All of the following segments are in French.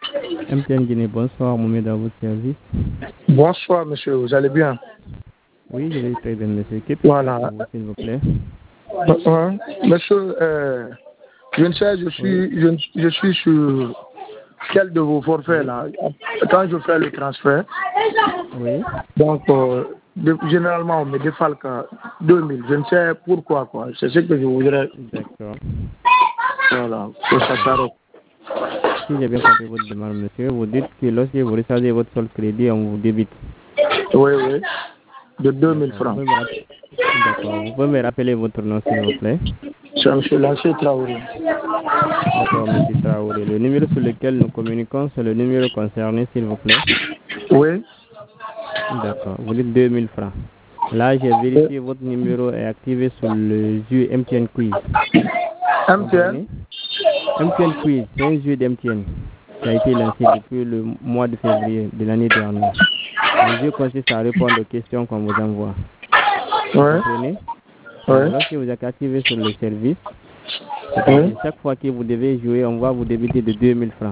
MTN Guinée, bonsoir, Mohamed à votre service. Bonsoir, monsieur, vous allez bien? Oui, je vais très bien, monsieur. Que Voilà. puis-je pour vous, s'il vous plaît? Monsieur, je ne sais, je suis sur quel de vos forfaits là. Quand je fais le transfert, Oui. donc généralement on me défalque 2000. Je ne sais pourquoi quoi. C'est ce que je voudrais. D'accord. Voilà, que ça s'arrête. Si j'ai bien compris votre demande, monsieur, vous dites que lorsque vous recevez votre solde crédit, on vous débite. Oui, oui, de 2000 D'accord. francs. D'accord. Vous pouvez me rappeler votre nom, s'il vous plaît? C'est M. Lancé Traoré. D'accord, monsieur Traoré. Le numéro sur lequel nous communiquons, c'est le numéro concerné, s'il vous plaît? Oui. D'accord. Vous dites 2000 francs. Là, j'ai vérifié votre numéro est activé sur le jeu MTN Quiz. MTN? MTN Quiz, c'est un jeu d'MTN qui a été lancé depuis le mois de février de l'année dernière. Le jeu consiste à répondre aux questions qu'on vous envoie. Vous comprenez? Oui. Lorsque vous êtes activé sur le service, Oui. chaque fois que vous devez jouer, on va vous débiter de 2000 francs.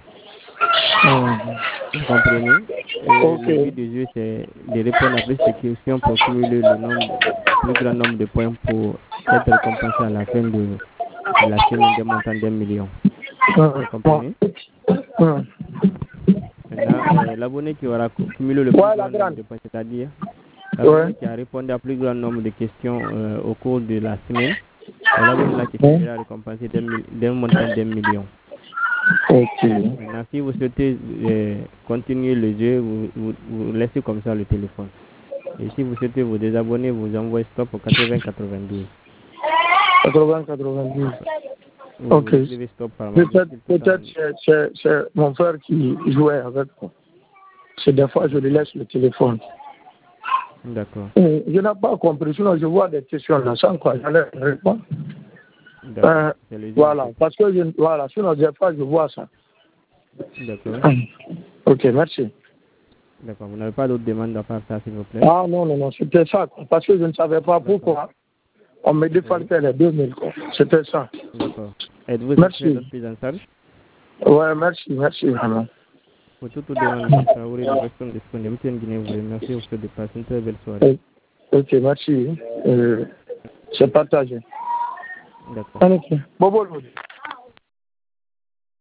Vous comprenez? Ok. Le but du jeu, c'est de répondre à plus de questions pour cumuler le plus grand nombre de points pour être récompensé à la fin de la semaine des montants d'1 million. Vous comprenez? Maintenant, l'abonné qui aura cumulé le plus grand nombre de points, c'est-à-dire l'abonné qui a répondu à plus grand nombre de questions au cours de la semaine, c'est l'abonné là qui sera récompensé d'un montant d'1 million. Ok. Maintenant, si vous souhaitez continuer le jeu, vous laissez comme ça le téléphone. Et si vous souhaitez vous désabonner, vous envoyez stop au 80-92. 80-92. Ok. Vous devez stop par Peut-être c'est mon frère qui jouait avec moi. C'est des fois je lui laisse le téléphone. D'accord. Je n'ai pas compris, sinon je vois des questions là, sans quoi j'allais répondre. Voilà, parce que sinon des fois je vois ça. D'accord. Ok, merci. D'accord, vous n'avez pas d'autres demandes à part ça, s'il vous plaît? Ah non, c'était ça, parce que je ne savais pas pourquoi on me défalquait les 2000, quoi. C'était ça. D'accord. Êtes-vous merci. notre prise en charge? Ouais, merci vraiment. Pour toute demande, M. Traoré, nous restons disponibles. MTN Guinée vous remercie, vous souhaite de passer une très belle soirée. Ok, merci. C'est partagé. D'accord. Bobo.